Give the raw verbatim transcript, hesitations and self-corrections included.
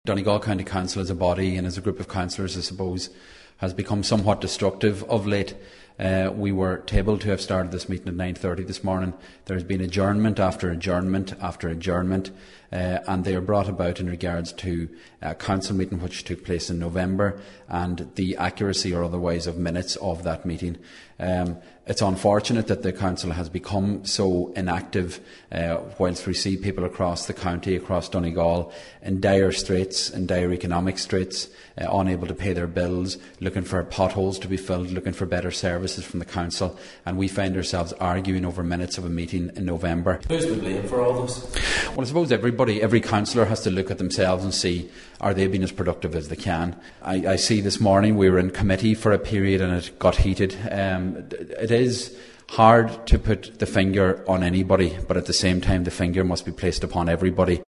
Donegal County Council as a body and as a group of councillors, I suppose, has become somewhat destructive of late. Uh, we were tabled to have started this meeting at nine thirty this morning. There has been adjournment after adjournment after adjournment, uh, and they are brought about in regards to a council meeting which took place in November and the accuracy or otherwise of minutes of that meeting. Um, it's unfortunate that the council has become so inactive uh, whilst we see people across the county, across Donegal, in dire straits, in dire economic straits, uh, unable to pay their bills, looking for potholes to be filled, looking for better services from the council, and we find ourselves arguing over minutes of a meeting in November. Who's to blame for all this? Well, I suppose everybody, every councillor has to look at themselves and see, are they being as productive as they can? I, I see this morning we were in committee for a period and it got heated. Um, it is hard to put the finger on anybody, but at the same time the finger must be placed upon everybody.